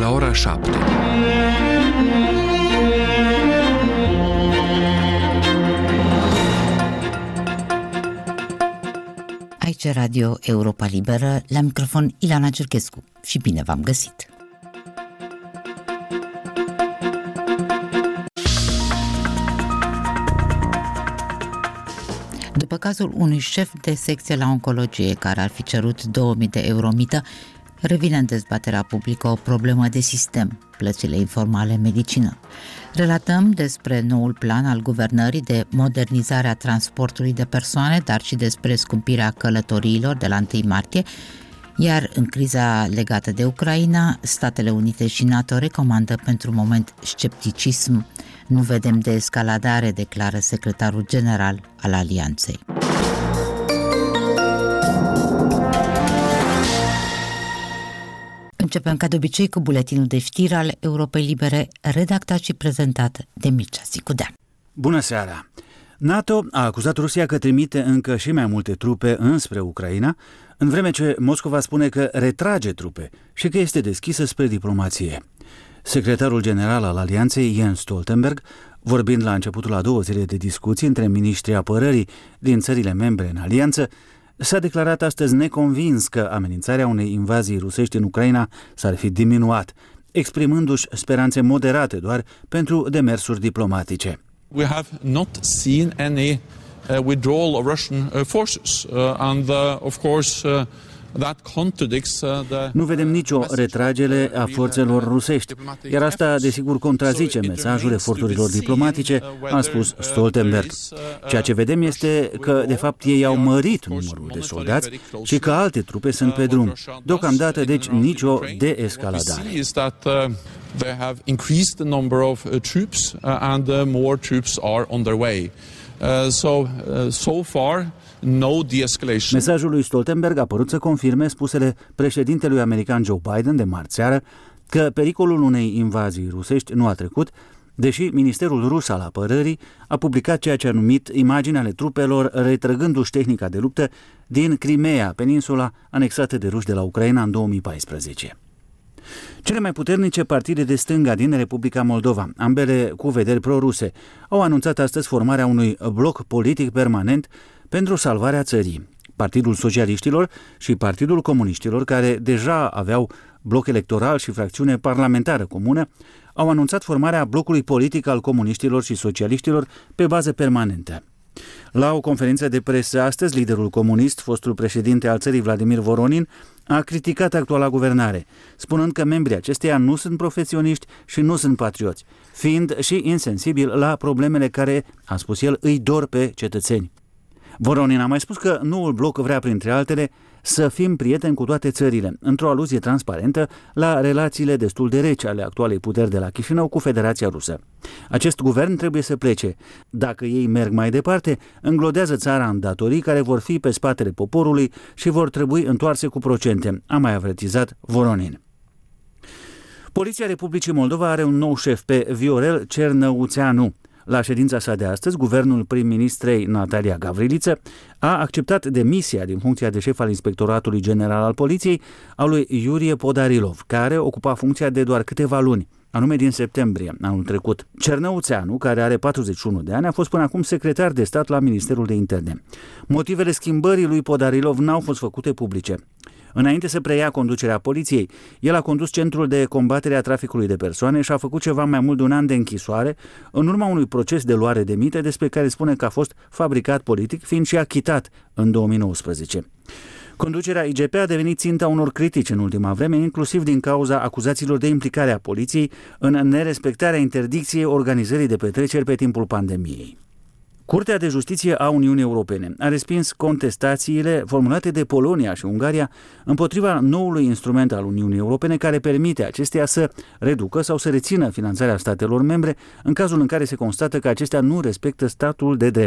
la ora 7. Aici Radio Europa Liberă, la microfon Ilana Cerchescu și bine v-am găsit! După cazul unui șef de secție la oncologie care ar fi cerut 2000 de euro mită, revine în dezbaterea publică o problemă de sistem, plățile informale în medicină. Relatăm despre noul plan al guvernării de modernizare a transportului de persoane, dar și despre scumpirea călătoriilor de la 1 martie, iar în criza legată de Ucraina, Statele Unite și NATO recomandă pentru moment scepticism. Nu vedem de escaladare, declară secretarul general al Alianței. Începem ca de obicei cu buletinul de știri al Europei Libere, redactat și prezentat de Mircea Sicudean. Bună seara! NATO a acuzat Rusia că trimite încă și mai multe trupe înspre Ucraina, în vreme ce Moscova spune că retrage trupe și că este deschisă spre diplomație. Secretarul general al Alianței, Jens Stoltenberg, vorbind la începutul a 2 zile de discuții între miniștrii apărării din țările membre în alianță, s-a declarat astăzi neconvins că amenințarea unei invazii rusești în Ucraina s-ar fi diminuat, exprimându-și speranțe moderate doar pentru demersuri diplomatice. We have not seen any withdrawal of Russian forces and of course that contradicts the. Nu vedem nicio retragere a forțelor rusești, iar asta desigur contrazice mesajul eforturilor diplomatice, a spus Stoltenberg. Ceea ce vedem este că de fapt ei au mărit numărul de soldați și că alte trupe sunt pe drum. Deocamdată deci nicio deescaladare. They have increased the number of troops and more troops are on their way. So far, no de-escalation. Mesajul lui Stoltenberg a părut să confirme spusele președintelui american Joe Biden de marți seară că pericolul unei invazii rusești nu a trecut, deși Ministerul Rus al Apărării a publicat ceea ce a numit imagini ale trupelor retrăgându-și tehnica de luptă din Crimea, peninsula anexată de ruși de la Ucraina în 2014. Cele mai puternice partide de stânga din Republica Moldova, ambele cu vederi pro-ruse, au anunțat astăzi formarea unui bloc politic permanent pentru salvarea țării. Partidul Socialiștilor și Partidul Comuniștilor, care deja aveau bloc electoral și fracțiune parlamentară comună, au anunțat formarea blocului politic al comuniștilor și socialiștilor pe bază permanentă. La o conferință de presă astăzi, liderul comunist, fostul președinte al țării Vladimir Voronin, a criticat actuala guvernare, spunând că membrii acesteia nu sunt profesioniști și nu sunt patrioți, fiind și insensibili la problemele care, a spus el, îi dor pe cetățeni. Voronin a mai spus că noul bloc vrea, printre altele, să fim prieteni cu toate țările, într-o aluzie transparentă la relațiile destul de reci ale actualei puteri de la Chișinău cu Federația Rusă. Acest guvern trebuie să plece. Dacă ei merg mai departe, înglodează țara în datorii care vor fi pe spatele poporului și vor trebui întoarse cu procente, a mai avertizat Voronin. Poliția Republicii Moldova are un nou șef, pe Viorel Cernăuțeanu. La ședința sa de astăzi, guvernul prim-ministrei Natalia Gavriliță a acceptat demisia din funcția de șef al Inspectoratului General al Poliției a lui Iurie Podarilov, care ocupa funcția de doar câteva luni, anume din septembrie anul trecut. Cernăuțeanu, care are 41 de ani, a fost până acum secretar de stat la Ministerul de Interne. Motivele schimbării lui Podarilov n-au fost făcute publice. Înainte să preia conducerea poliției, el a condus Centrul de Combatere a Traficului de Persoane și a făcut ceva mai mult de un an de închisoare în urma unui proces de luare de mite despre care spune că a fost fabricat politic, fiind și achitat în 2019. Conducerea IGP a devenit ținta unor critici în ultima vreme, inclusiv din cauza acuzațiilor de implicare a poliției în nerespectarea interdicției organizării de petreceri pe timpul pandemiei. Curtea de Justiție a Uniunii Europene a respins contestațiile formulate de Polonia și Ungaria împotriva noului instrument al Uniunii Europene care permite acesteia să reducă sau să rețină finanțarea statelor membre în cazul în care se constată că acestea nu respectă statul de drept.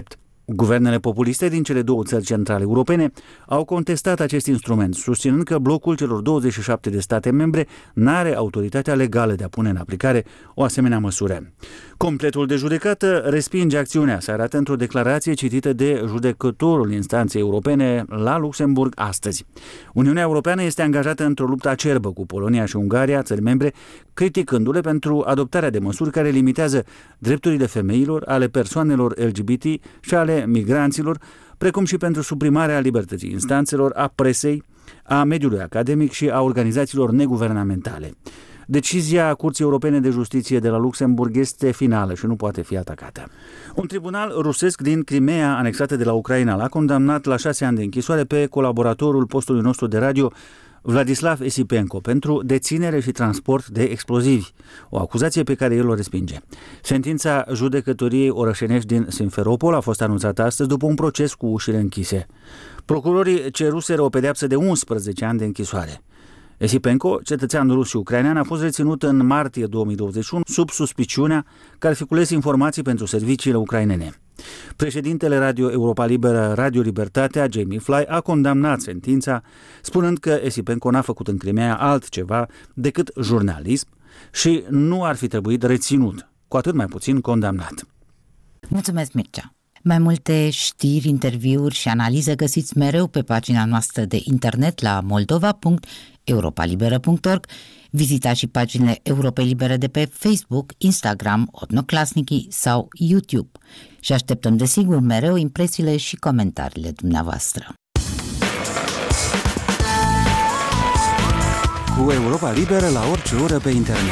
Guvernele populiste din cele două țări centrale europene au contestat acest instrument, susținând că blocul celor 27 de state membre n-are autoritatea legală de a pune în aplicare o asemenea măsură. Completul de judecată respinge acțiunea, se arată într-o declarație citită de judecătorul instanței europene la Luxemburg astăzi. Uniunea Europeană este angajată într-o luptă acerbă cu Polonia și Ungaria, țări membre, criticându-le pentru adoptarea de măsuri care limitează drepturile femeilor, ale persoanelor LGBT și ale migranților, precum și pentru suprimarea libertății instanțelor, a presei, a mediului academic și a organizațiilor neguvernamentale. Decizia Curții Europene de Justiție de la Luxemburg este finală și nu poate fi atacată. Un tribunal rusesc din Crimea, anexată de la Ucraina, l-a condamnat la 6 ani de închisoare pe colaboratorul postului nostru de radio, Vladislav Esipenko, pentru deținere și transport de explozivi, o acuzație pe care el o respinge. Sentința judecătoriei orășenești din Simferopol a fost anunțată astăzi după un proces cu ușile închise. Procurorii ceruseră o pedeapsă de 11 ani de închisoare. Esipenko, cetățean rus și ucrainean, a fost reținut în martie 2021 sub suspiciunea că ar fi cules informații pentru serviciile ucrainene. Președintele Radio Europa Liberă, Radio Libertatea, Jamie Fly, a condamnat sentința, spunând că Esipenko n-a făcut în Crimea altceva decât jurnalism și nu ar fi trebuit reținut, cu atât mai puțin condamnat. Mulțumesc, Mircea! Mai multe știri, interviuri și analize găsiți mereu pe pagina noastră de internet la moldova.europalibera.org. Vizitați și paginile Europei Libere de pe Facebook, Instagram, Odnoclasniki sau YouTube. Și așteptăm desigur mereu impresiile și comentariile dumneavoastră. Cu Europa Liberă la orice oră pe internet.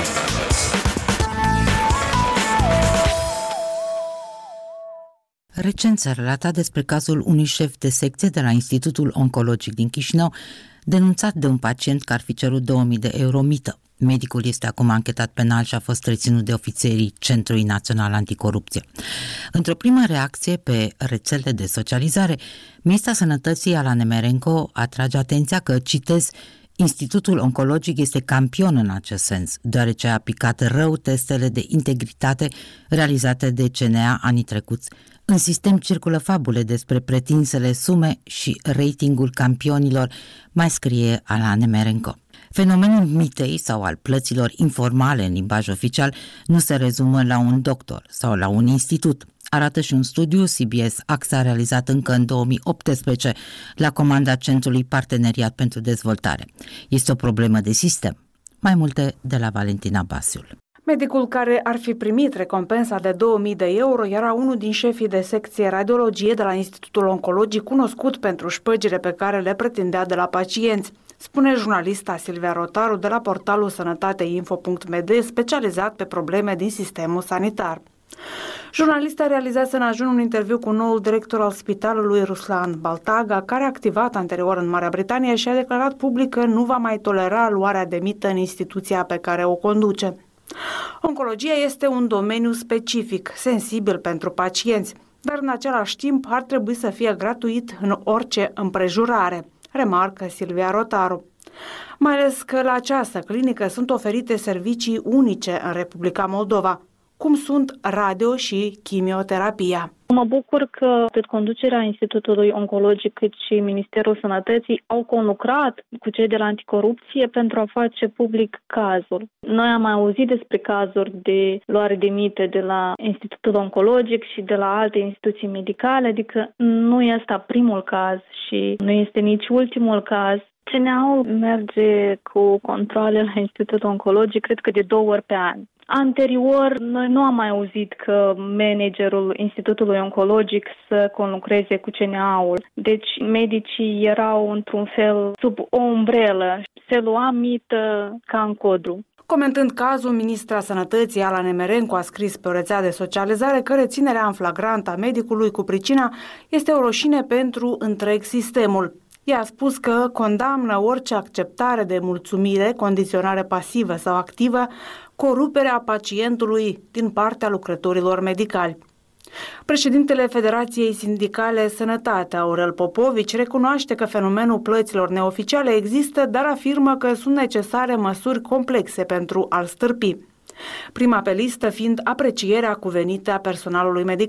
Recent s-a relatat despre cazul unui șef de secție de la Institutul Oncologic din Chișinău, denunțat de un pacient că ar fi cerut 2000 de euro mită. Medicul este acum anchetat penal și a fost reținut de ofițerii Centrului Național Anticorupție. Într-o primă reacție pe rețele de socializare, Ministra Sănătății Ala Nemerenko atrage atenția că, citez, Institutul Oncologic este campion în acest sens, deoarece a aplicat rău testele de integritate realizate de CNA anii trecuți. În sistem circulă fabule despre pretinsele sume și ratingul campionilor, mai scrie Ala Nemerenko. Fenomenul mitei sau al plăților informale în limbaj oficial nu se rezumă la un doctor sau la un institut. Arată și un studiu CBS AXA realizat încă în 2018 la comanda Centrului Parteneriat pentru Dezvoltare. Este o problemă de sistem. Mai multe de la Valentina Basiul. Medicul care ar fi primit recompensa de 2000 de euro era unul din șefii de secție radiologie de la Institutul Oncologic, cunoscut pentru șpăgile pe care le pretindea de la pacienți, spune jurnalista Silvia Rotaru de la portalul sănătateinfo.md, specializat pe probleme din sistemul sanitar. Jurnalista realizează în ajun un interviu cu noul director al spitalului Ruslan Baltaga, care a activat anterior în Marea Britanie și a declarat public că nu va mai tolera luarea de mită în instituția pe care o conduce. Oncologia este un domeniu specific, sensibil pentru pacienți, dar în același timp ar trebui să fie gratuit în orice împrejurare, remarcă Silvia Rotaru. Mai ales că la această clinică sunt oferite servicii unice în Republica Moldova, cum sunt radio și chimioterapia. Mă bucur că atât conducerea Institutului Oncologic cât și Ministerul Sănătății au conlucrat cu cei de la anticorupție pentru a face public cazul. Noi am mai auzit despre cazuri de luare de mite de la Institutul Oncologic și de la alte instituții medicale, adică nu este primul caz și nu este nici ultimul caz. CNA-ul merge cu controale la Institutul Oncologic, cred că de 2 ori pe an. Anterior, noi nu am mai auzit că managerul Institutului Oncologic să conlucreze cu CNA-ul. Deci medicii erau într-un fel sub o umbrelă. Se lua mită ca în codru. Comentând cazul, ministra Sănătății Ala Nemerenko a scris pe o rețea de socializare că reținerea în flagrant a medicului cu pricina este o rușine pentru întreg sistemul. Ea a spus că condamnă orice acceptare de mulțumire, condiționare pasivă sau activă, coruperea pacientului din partea lucrătorilor medicali. Președintele Federației Sindicale Sănătate, Aurel Popovici, recunoaște că fenomenul plăților neoficiale există, dar afirmă că sunt necesare măsuri complexe pentru a-l stârpi. Prima pe listă fiind aprecierea cuvenită a personalului medical.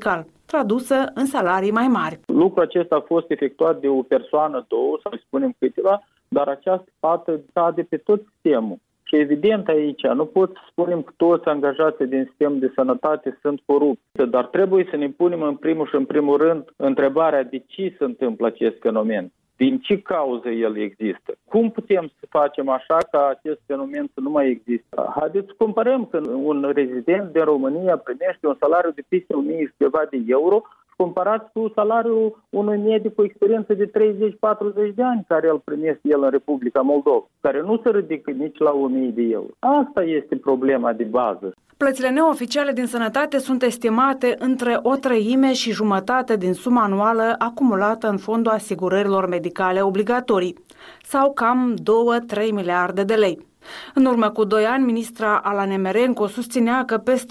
tradusă în salarii mai mari. Lucrul acesta a fost efectuat de o persoană, două, sau spunem câteva, dar această fată cade pe tot sistemul. Și evident aici, nu pot să spunem că toți angajații din sistemul de sănătate sunt corupți, dar trebuie să ne punem în primul rând întrebarea de ce se întâmplă acest fenomen. Din ce cauză el există? Cum putem să facem așa ca acest fenomen să nu mai există? Haideți să comparăm că un rezident din România primește un salariu de peste 1000 și ceva de euro comparați cu salariul unui medic cu experiență de 30-40 de ani care îl primește el în Republica Moldova, care nu se ridică nici la 1000 de euro. Asta este problema de bază. Plățile neoficiale din sănătate sunt estimate între 1/3 și jumătate din suma anuală acumulată în Fondul Asigurărilor Medicale Obligatorii, sau cam 2-3 miliarde de lei. În urmă cu 2 ani, ministra Ala Nemerenko susținea că peste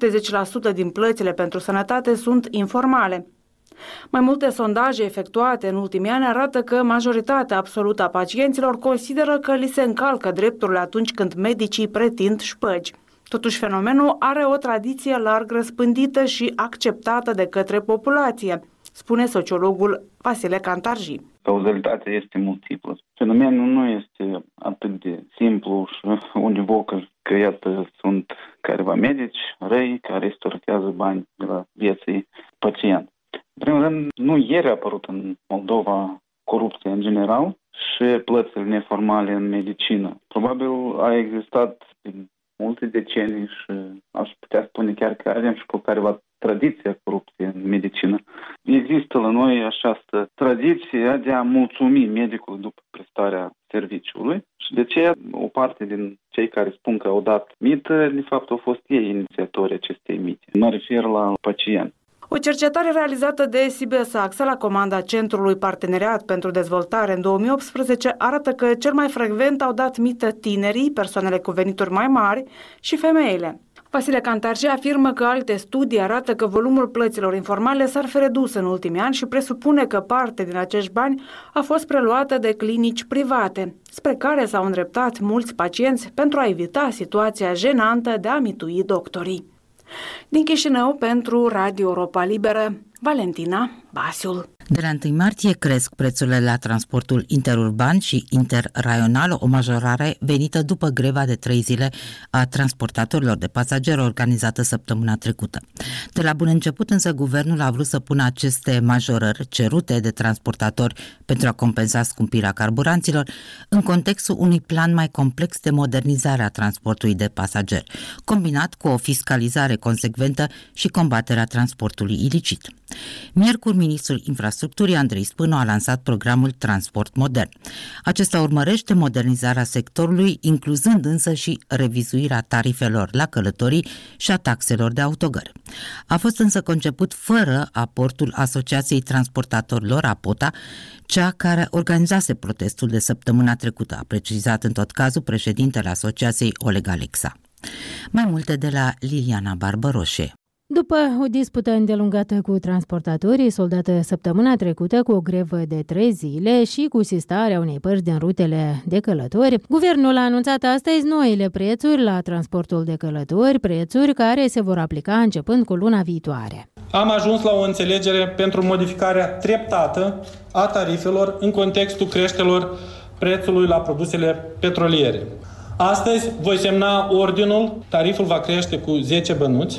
70% din plățile pentru sănătate sunt informale. Mai multe sondaje efectuate în ultimii ani arată că majoritatea absolută a pacienților consideră că li se încalcă drepturile atunci când medicii pretind șpăgi. Totuși, fenomenul are o tradiție larg răspândită și acceptată de către populație, spune sociologul Vasile Cantarji. Cauzalitatea este multiplă. Fenomenul nu este atât de simplu și univoc că iată sunt careva medici răi care istorichează bani de la vieții pacient. În primul rând, nu ieri a apărut în Moldova corupție în general și plățile neformale în medicină. Probabil a existat multe decenii și aș putea spune chiar că avem și cu careva tradiția corupției în medicină. Există la noi această tradiție de a mulțumi medicul după prestarea serviciului și de ce o parte din cei care spun că au dat mită, de fapt au fost ei inițiatorii acestei mite. Mă refer la pacient. O cercetare realizată de SIBE-SAXA la comanda Centrului Parteneriat pentru Dezvoltare în 2018 arată că cel mai frecvent au dat mită tinerii, persoanele cu venituri mai mari și femeile. Vasile Cantarji afirmă că alte studii arată că volumul plăților informale s-ar fi redus în ultimii ani și presupune că parte din acești bani a fost preluată de clinici private, spre care s-au îndreptat mulți pacienți pentru a evita situația jenantă de a mitui doctorii. Din Chișinău, pentru Radio Europa Liberă, Valentina Basiul. De la 1 martie cresc prețurile la transportul interurban și interraional, o majorare venită după greva de 3 zile a transportatorilor de pasageri organizată săptămâna trecută. De la bun început însă guvernul a vrut să pună aceste majorări cerute de transportatori pentru a compensa scumpirea carburanților în contextul unui plan mai complex de modernizare a transportului de pasageri, combinat cu o fiscalizare consecventă și combaterea transportului ilicit. Miercuri, ministrul infrastructurii Andrei Spânu a lansat programul Transport Modern. Acesta urmărește modernizarea sectorului, incluzând însă și revizuirea tarifelor la călătorii și a taxelor de autogări. A fost însă conceput fără aportul Asociației Transportatorilor, APOTA, cea care organizase protestul de săptămâna trecută, a precizat în tot cazul președintele Asociației Oleg Alexa. Mai multe de la Liliana Barbăroșe. După o dispută îndelungată cu transportatorii, soldată săptămâna trecută cu o grevă de 3 zile și cu sistarea unei părți din rutele de călători, guvernul a anunțat astăzi noile prețuri la transportul de călători, prețuri care se vor aplica începând cu luna viitoare. Am ajuns la o înțelegere pentru modificarea treptată a tarifelor în contextul creșterilor prețului la produsele petroliere. Astăzi voi semna ordinul, tariful va crește cu 10 bănuți.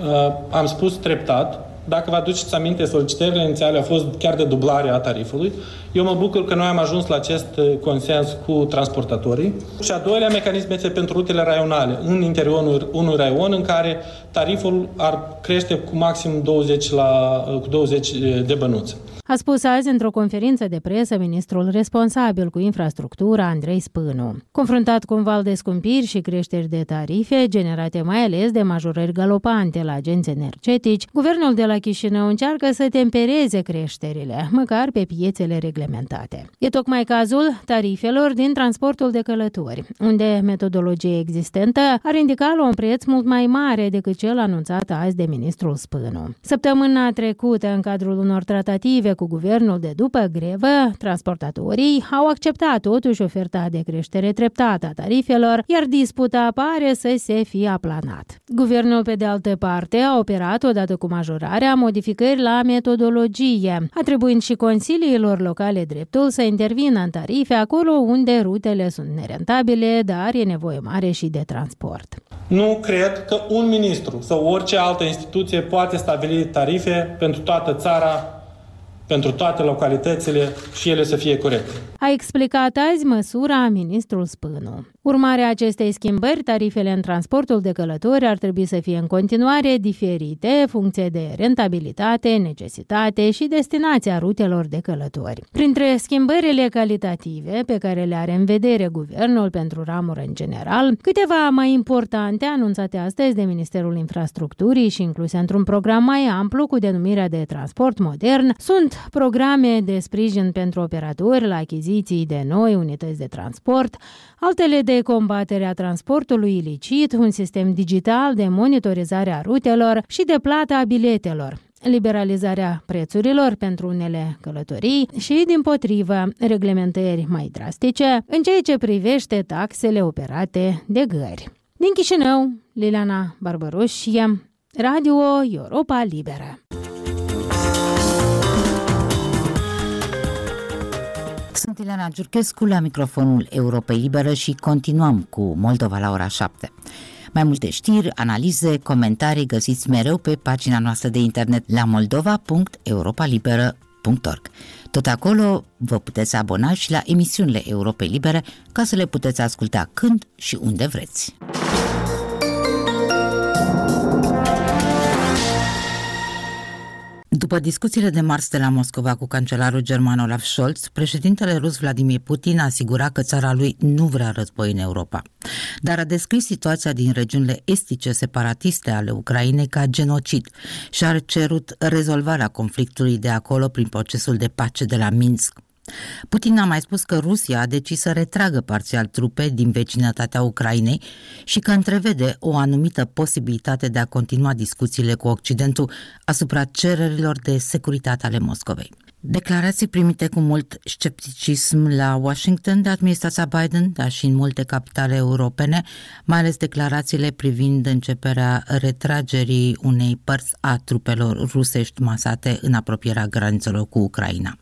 Am spus treptat. Dacă vă aduceți aminte, solicitările inițiale au fost chiar de dublare a tarifului. Eu mă bucur că noi am ajuns la acest consens cu transportatorii. Și a doilea mecanism este pentru rutele raionale, în interiorul unui raion în care tariful ar crește cu maxim 20 de bănuți. A spus azi într-o conferință de presă ministrul responsabil cu infrastructura, Andrei Spânu. Confruntat cu un val de scumpiri și creșteri de tarife, generate mai ales de majorări galopante la agenți energetici, guvernul de la Chișinău încearcă să tempereze creșterile, măcar pe piețele reglementate. E tocmai cazul tarifelor din transportul de călători, unde metodologia existentă ar indica la un preț mult mai mare decât cel anunțat azi de ministrul Spânu. Săptămâna trecută, în cadrul unor tratative cu guvernul de după grevă, transportatorii au acceptat totuși oferta de creștere treptată a tarifelor, iar disputa pare să se fie aplanat. Guvernul, pe de altă parte, a operat odată cu majorarea modificări la metodologie, atribuind și consiliilor locale dreptul să intervină în tarife acolo unde rutele sunt nerentabile, dar e nevoie mare și de transport. Nu cred că un ministru sau orice altă instituție poate stabili tarife pentru toată țara, pentru toate localitățile și ele să fie corecte. A explicat azi măsura ministrul Spânu. Urmarea acestei schimbări, tarifele în transportul de călători ar trebui să fie în continuare diferite, funcție de rentabilitate, necesitate și destinația rutelor de călători. Printre schimbările calitative pe care le are în vedere guvernul pentru ramură în general, câteva mai importante anunțate astăzi de Ministerul Infrastructurii și incluse într-un program mai amplu cu denumirea de transport modern sunt programe de sprijin pentru operatori la achiziții de noi unități de transport, altele de combatere a transportului ilicit, un sistem digital de monitorizare a rutelor și de plată a biletelor, liberalizarea prețurilor pentru unele călătorii și, dimpotrivă, reglementări mai drastice în ceea ce privește taxele operate de gări. Din Chișinău, Liliana Barbaroșie, Radio Europa Liberă. Sunt Ileana Giurchescu la microfonul Europei Liberă și continuăm cu Moldova la ora 7. Mai multe știri, analize, comentarii găsiți mereu pe pagina noastră de internet la moldova.europalibera.org. Tot acolo vă puteți abona și la emisiunile Europei Libere ca să le puteți asculta când și unde vreți. După discuțiile de marți de la Moscova cu cancelarul german Olaf Scholz, președintele rus Vladimir Putin a asigurat că țara lui nu vrea război în Europa, dar a descris situația din regiunile estice separatiste ale Ucrainei ca genocid și a cerut rezolvarea conflictului de acolo prin procesul de pace de la Minsk. Putin a mai spus că Rusia a decis să retragă parțial trupe din vecinătatea Ucrainei și că întrevede o anumită posibilitate de a continua discuțiile cu Occidentul asupra cererilor de securitate ale Moscovei. Declarații primite cu mult scepticism la Washington de administrația Biden, dar și în multe capitale europene, mai ales declarațiile privind începerea retragerii unei părți a trupelor rusești masate în apropierea granițelor cu Ucraina.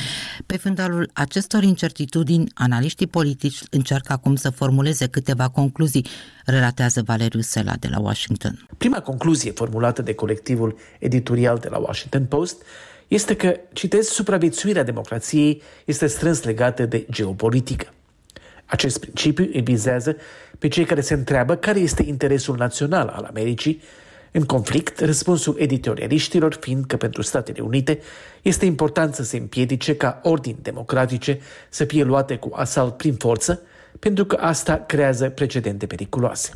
Pe fundalul acestor incertitudini, analiștii politici încearcă acum să formuleze câteva concluzii, relatează Valeriu Sela de la Washington. Prima concluzie formulată de colectivul editorial de la Washington Post este că, citez, supraviețuirea democrației este strâns legată de geopolitică. Acest principiu îi vizează pe cei care se întreabă care este interesul național al Americii în conflict, răspunsul editorialiștilor fiind că pentru Statele Unite este important să se împiedice ca ordini democratice să fie luate cu asalt prin forță, pentru că asta creează precedente periculoase.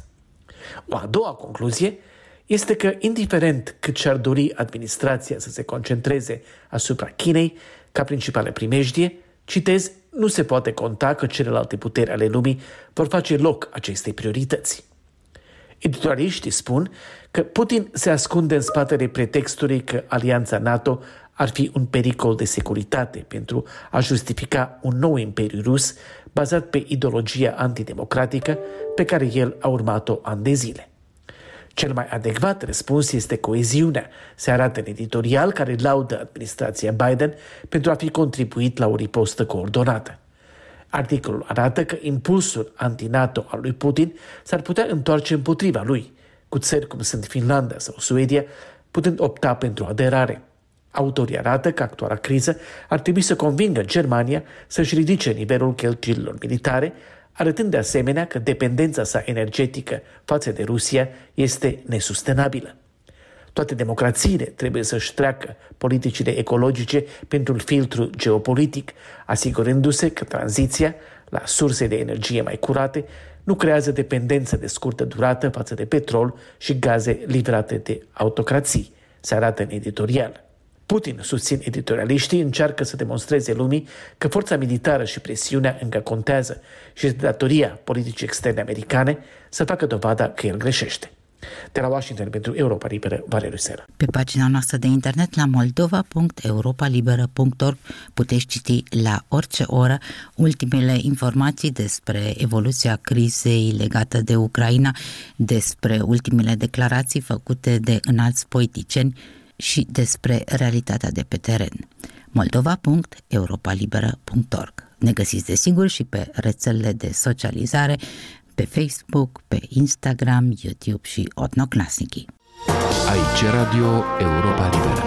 O a doua concluzie este că, indiferent cât și-ar dori administrația să se concentreze asupra Chinei ca principală primejdie, citez, nu se poate conta că celelalte puteri ale lumii vor face loc acestei priorități. Editorialiștii spun că Putin se ascunde în spatele pretextului că alianța NATO ar fi un pericol de securitate pentru a justifica un nou imperiu rus bazat pe ideologia antidemocratică pe care el a urmat-o ani de zile. Cel mai adecvat răspuns este coeziunea, se arată în editorial care laudă administrația Biden pentru a fi contribuit la o ripostă coordonată. Articolul arată că impulsul anti-NATO al lui Putin s-ar putea întoarce împotriva lui, cu țări cum sunt Finlanda sau Suedia, putând opta pentru aderare. Autorii arată că actuala criză ar trebui să convingă Germania să-și ridice nivelul cheltuielilor militare, arătând de asemenea că dependența sa energetică față de Rusia este nesustenabilă. Toate democrațiile trebuie să-și treacă politicile ecologice pentru un filtru geopolitic, asigurându-se că tranziția la surse de energie mai curate nu creează dependență de scurtă durată față de petrol și gaze livrate de autocrații, se arată în editorial. Putin, susțin editorialiștii, încearcă să demonstreze lumii că forța militară și presiunea încă contează și este datoria politicii externe americane să facă dovada că el greșește. De la Washington pentru Europa Liberă, Valeriu Sera. Pe pagina noastră de internet la moldova.europalibera.org puteți citi la orice oră ultimele informații despre evoluția crizei legată de Ucraina, despre ultimele declarații făcute de înalți politicieni și despre realitatea de pe teren. moldova.europalibera.org. Ne găsiți desigur și pe rețelele de socializare, pe Facebook, pe Instagram, YouTube și Odnoklassniki. Aici Radio Europa Liberă.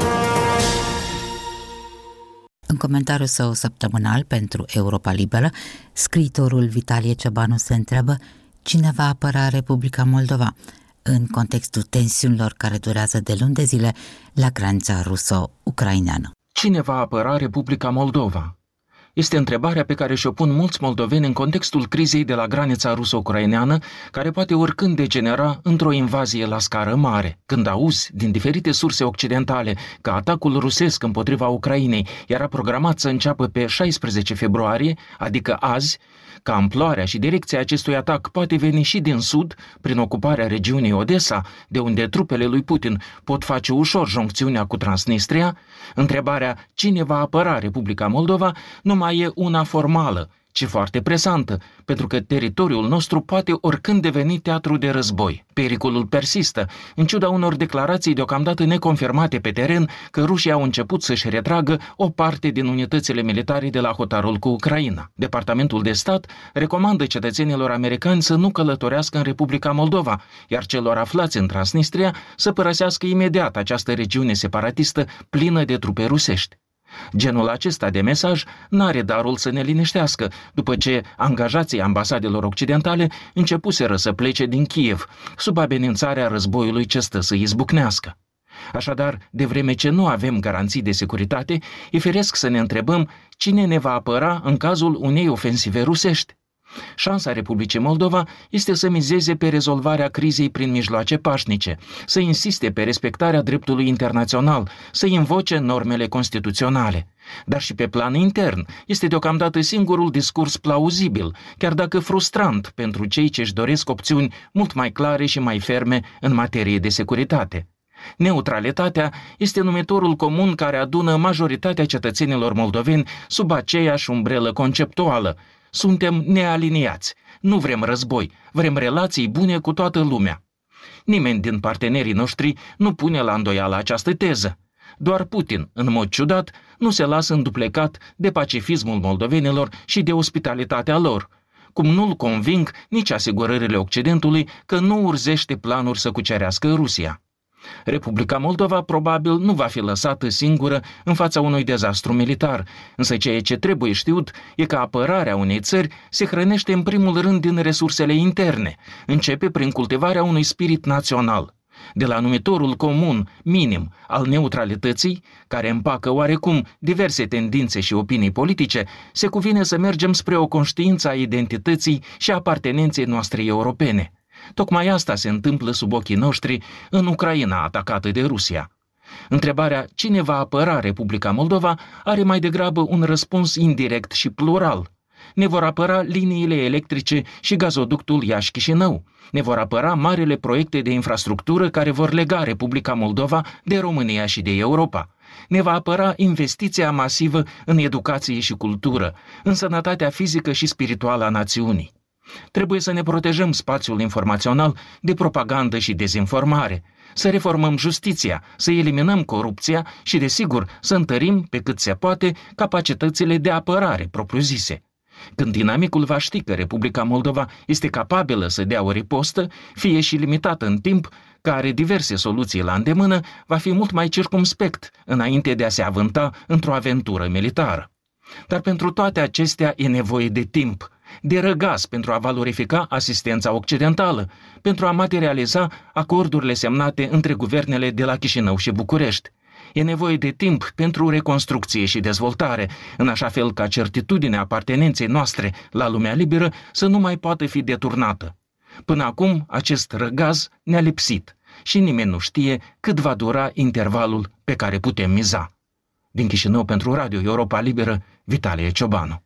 În comentariul său săptămânal pentru Europa Liberă, scriitorul Vitalie Ciobanu se întreabă cine va apăra Republica Moldova în contextul tensiunilor care durează de luni de zile la granița ruso-ucraineană. Cine va apăra Republica Moldova? Este întrebarea pe care și-o pun mulți moldoveni în contextul crizei de la granița ruso-ucraineană, care poate oricând degenera într-o invazie la scară mare. Când auzi din diferite surse occidentale că atacul rusesc împotriva Ucrainei era programat să înceapă pe 16 februarie, adică azi, că amploarea și direcția acestui atac poate veni și din sud, prin ocuparea regiunii Odessa, de unde trupele lui Putin pot face ușor joncțiunea cu Transnistria, întrebarea cine va apăra Republica Moldova nu mai e una formală, ci foarte presantă, pentru că teritoriul nostru poate oricând deveni teatru de război. Pericolul persistă, în ciuda unor declarații deocamdată neconfirmate pe teren că rușii au început să-și retragă o parte din unitățile militare de la hotarul cu Ucraina. Departamentul de Stat recomandă cetățenilor americani să nu călătorească în Republica Moldova, iar celor aflați în Transnistria să părăsească imediat această regiune separatistă plină de trupe rusești. Genul acesta de mesaj n-are darul să ne liniștească, după ce angajații ambasadelor occidentale începuseră să plece din Kiev, sub amenințarea războiului ce stă să izbucnească. Așadar, de vreme ce nu avem garanții de securitate, e firesc să ne întrebăm cine ne va apăra în cazul unei ofensive rusești. Șansa Republicii Moldova este să mizeze pe rezolvarea crizei prin mijloace pașnice, să insiste pe respectarea dreptului internațional, să invoce normele constituționale. Dar și pe plan intern este deocamdată singurul discurs plauzibil, chiar dacă frustrant pentru cei ce își doresc opțiuni mult mai clare și mai ferme în materie de securitate. Neutralitatea este numitorul comun care adună majoritatea cetățenilor moldoveni sub aceeași umbrelă conceptuală. Suntem nealiniați, nu vrem război, vrem relații bune cu toată lumea. Nimeni din partenerii noștri nu pune la îndoială această teză. Doar Putin, în mod ciudat, nu se lasă înduplecat de pacifismul moldovenilor și de ospitalitatea lor, cum nu-l conving nici asigurările Occidentului că nu urzește planuri să cucerească Rusia. Republica Moldova probabil nu va fi lăsată singură în fața unui dezastru militar, însă ceea ce trebuie știut e că apărarea unei țări se hrănește în primul rând din resursele interne, începe prin cultivarea unui spirit național. De la numitorul comun, minim, al neutralității, care împacă oarecum diverse tendințe și opinii politice, se cuvine să mergem spre o conștiință a identității și apartenenței noastre europene. Tocmai asta se întâmplă sub ochii noștri în Ucraina atacată de Rusia. Întrebarea cine va apăra Republica Moldova are mai degrabă un răspuns indirect și plural. Ne vor apăra liniile electrice și gazoductul Iași-Chișinău. Ne vor apăra marile proiecte de infrastructură care vor lega Republica Moldova de România și de Europa. Ne va apăra investiția masivă în educație și cultură, în sănătatea fizică și spirituală a națiunii. Trebuie să ne protejăm spațiul informațional de propagandă și dezinformare, să reformăm justiția, să eliminăm corupția și, desigur, să întărim, pe cât se poate, capacitățile de apărare propriu-zise. Când dinamicul va ști că Republica Moldova este capabilă să dea o ripostă, fie și limitată în timp, care are diverse soluții la îndemână, va fi mult mai circumspect înainte de a se avânta într-o aventură militară. Dar pentru toate acestea e nevoie de timp, de răgaz pentru a valorifica asistența occidentală, pentru a materializa acordurile semnate între guvernele de la Chișinău și București. E nevoie de timp pentru reconstrucție și dezvoltare, în așa fel ca certitudinea apartenenței noastre la lumea liberă să nu mai poată fi deturnată. Până acum, acest răgaz ne-a lipsit și nimeni nu știe cât va dura intervalul pe care putem miza. Din Chișinău pentru Radio Europa Liberă, Vitalie Ciobanu.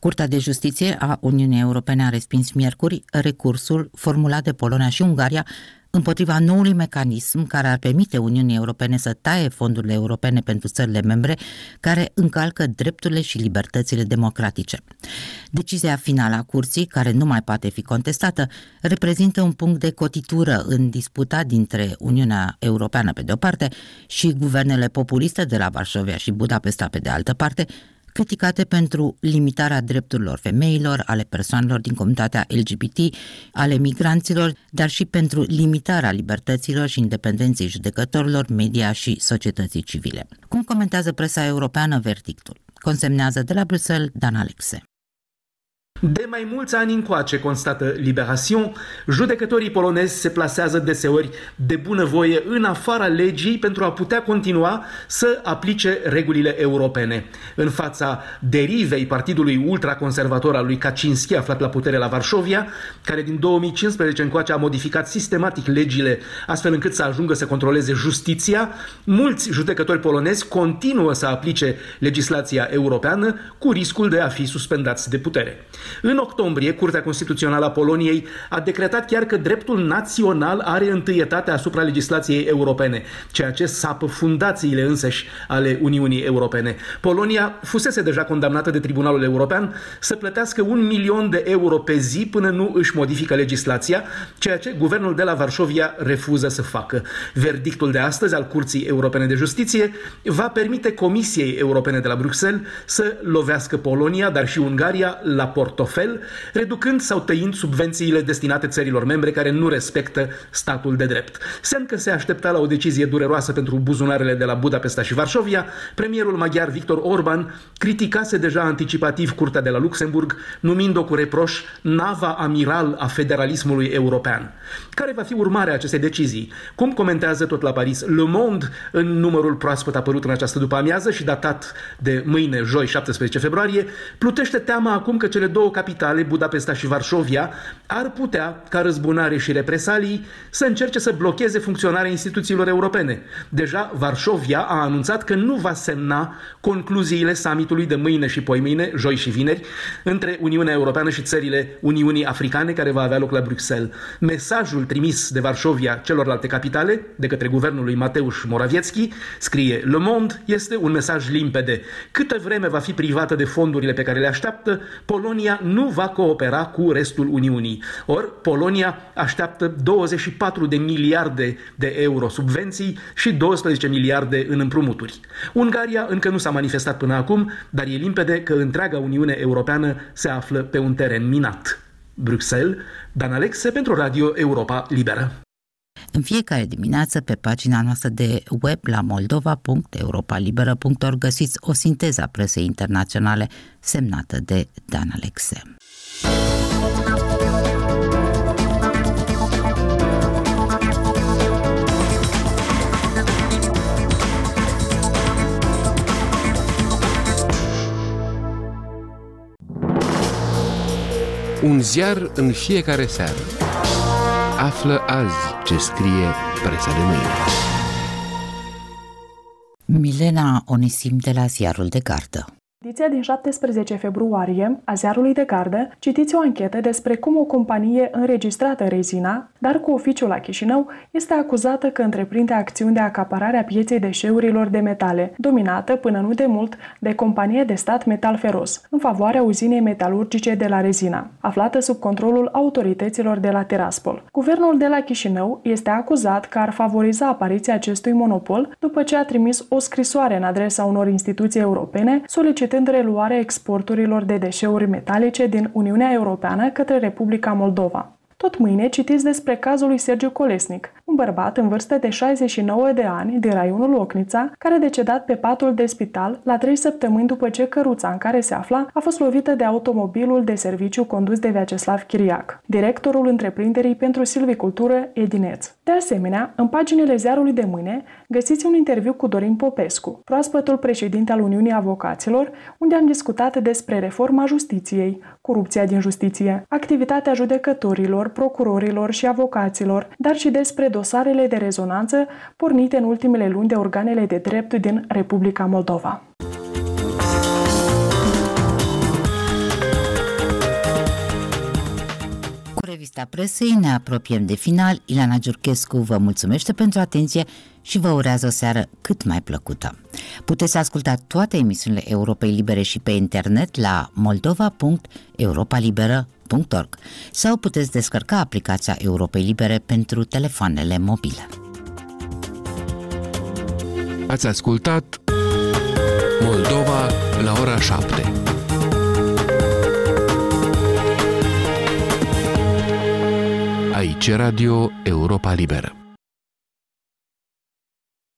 Curtea de Justiție a Uniunii Europene a respins miercuri recursul formulat de Polonia și Ungaria împotriva noului mecanism care ar permite Uniunii Europene să taie fondurile europene pentru țările membre care încalcă drepturile și libertățile democratice. Decizia finală a Curții, care nu mai poate fi contestată, reprezintă un punct de cotitură în disputa dintre Uniunea Europeană pe de o parte și guvernele populiste de la Varșovia și Budapesta pe de altă parte, criticate pentru limitarea drepturilor femeilor, ale persoanelor din comunitatea LGBT, ale migranților, dar și pentru limitarea libertăților și independenței judecătorilor, media și societății civile. Cum comentează presa europeană verdictul? Consemnează de la Bruxelles Dan Alexe. De mai mulți ani încoace, constată Libération, judecătorii polonezi se plasează deseori de bunăvoie în afara legii pentru a putea continua să aplice regulile europene. În fața derivei partidului ultraconservator al lui Kaczynski, aflat la putere la Varșovia, care din 2015 încoace a modificat sistematic legile astfel încât să ajungă să controleze justiția, mulți judecători polonezi continuă să aplice legislația europeană cu riscul de a fi suspendați de putere. În octombrie, Curtea Constituțională a Poloniei a decretat chiar că dreptul național are întâietate asupra legislației europene, ceea ce sapă fundațiile însăși ale Uniunii Europene. Polonia fusese deja condamnată de Tribunalul European să plătească 1 milion de euro pe zi până nu își modifică legislația, ceea ce guvernul de la Varșovia refuză să facă. Verdictul de astăzi al Curții Europene de Justiție va permite Comisiei Europene de la Bruxelles să lovească Polonia, dar și Ungaria la portofel, reducând sau tăind subvențiile destinate țărilor membre care nu respectă statul de drept. Semn că se aștepta la o decizie dureroasă pentru buzunarele de la Budapesta și Varșovia, premierul maghiar Viktor Orban criticase deja anticipativ Curtea de la Luxemburg, numind-o cu reproș nava amiral a federalismului european. Care va fi urmarea acestei decizii? Cum comentează tot la Paris Le Monde în numărul proaspăt apărut în această după-amiază și datat de mâine, joi, 17 februarie, plutește teama acum că cele două capitale, Budapesta și Varșovia, ar putea, ca răzbunare și represalii, să încerce să blocheze funcționarea instituțiilor europene. Deja Varșovia a anunțat că nu va semna concluziile summitului de mâine și poimâine, joi și vineri, între Uniunea Europeană și țările Uniunii Africane, care va avea loc la Bruxelles. Mesajul trimis de Varșovia celorlalte capitale, de către guvernul lui Mateusz Morawiecki, scrie Le Monde, este un mesaj limpede. Câtă vreme va fi privată de fondurile pe care le așteaptă, Polonia nu va coopera cu restul Uniunii. Ori Polonia așteaptă 24 de miliarde de euro subvenții și 12 miliarde în împrumuturi. Ungaria încă nu s-a manifestat până acum, dar e limpede că întreaga Uniune Europeană se află pe un teren minat. Bruxelles, Dan Alexe pentru Radio Europa Liberă. În fiecare dimineață, pe pagina noastră de web la moldova.europalibera.org găsiți o sinteză a presei internaționale semnată de Dan Alexe. Un ziar în fiecare seară. Află azi ce scrie presa de mâine. Milena Onisim de la Ziarul de Gardă. Ediția din 17 februarie a Ziarului de Gardă citiți o anchetă despre cum o companie înregistrată în Rezina, dar cu oficiul la Chișinău, este acuzată că întreprinde acțiuni de acaparare a pieței deșeurilor de metale, dominată până nu de mult de compania de stat Metal Feros, în favoarea uzinei metalurgice de la Rezina, aflată sub controlul autorităților de la Tiraspol. Guvernul de la Chișinău este acuzat că ar favoriza apariția acestui monopol după ce a trimis o scrisoare în adresa unor instituții europene solicitând reluarea exporturilor de deșeuri metalice din Uniunea Europeană către Republica Moldova. Tot mâine citiți despre cazul lui Sergiu Colesnic, un bărbat în vârstă de 69 de ani din raionul Locnița, care a decedat pe patul de spital la 3 săptămâni după ce căruța în care se afla a fost lovită de automobilul de serviciu condus de Vyacheslav Chiriac, directorul întreprinderii pentru silvicultură Edineț. De asemenea, în paginile Ziarului de mâine găsiți un interviu cu Dorin Popescu, proaspătul președinte al Uniunii Avocaților, unde am discutat despre reforma justiției, corupția din justiție, activitatea judecătorilor, procurorilor și avocaților, dar și despre dosarele de rezonanță pornite în ultimele luni de organele de drept din Republica Moldova. partea presei ne apropiem de final. Ileana Giurchescu vă mulțumește pentru atenție și vă urează o seară cât mai plăcută. Puteți asculta toate emisiunile Europei Libere și pe internet la moldova.europalibera.org sau puteți descărca aplicația Europei Libere pentru telefoanele mobile. Ați ascultat Moldova la ora 7. Aici Radio Europa Liberă.